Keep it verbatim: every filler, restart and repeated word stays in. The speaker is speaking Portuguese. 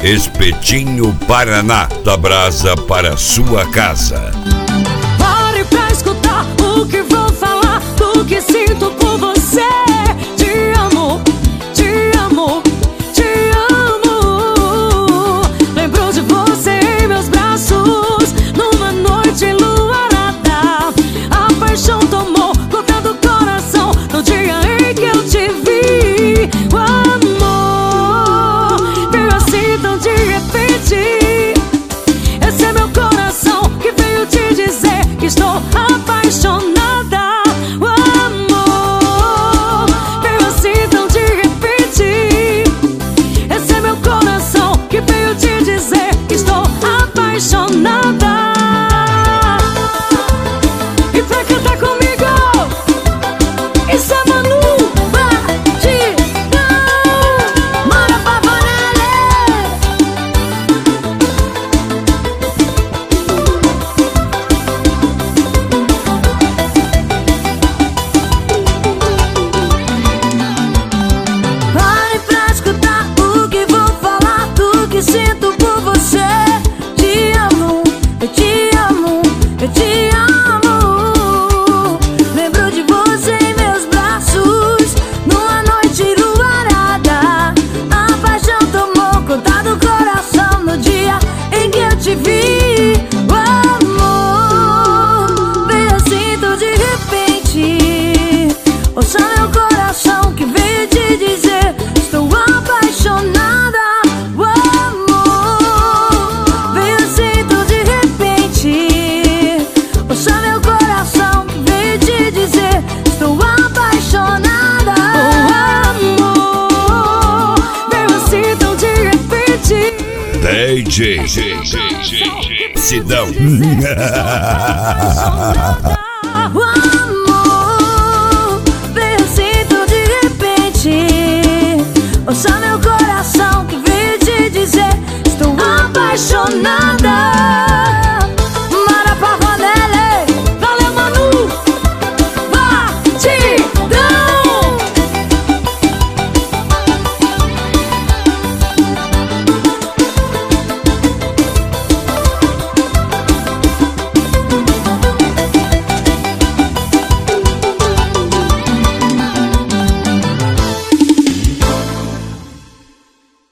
Espetinho Paraná, da brasa para sua casa. Pare pra escutar o que vou falar, do que sinto por você. Te amo, te amo, te amo. Lembro de você em meus braços, numa noite enluarada. A paixão tomou conta do coração no dia em que eu te vi. O amor veio assim tão de repente. Esse é meu coração que veio te dizer que estou apaixonada. O amor veio assim tão de repente. Esse é meu coração que veio te dizer que estou apaixonada. E pra cantar comigo, isso é Manu Batidão. Mara Pavanelli. Pare pra escutar o que vou falar, do que sinto por você. Te amo, eu te amo, eu te amo. Lembro de você em meus braços, numa noite enluarada. A paixão tomou conta do coração no dia em que eu te vi. O amor veio assim tão de repente. Ouça meu coração que veio te dizer: estou apaixonada. O amor veio assim tão de repente. Ouça meu coração que veio te dizer: estou apaixonada. O amor veio assim tão de repente. D J Sidão. Apaixonada.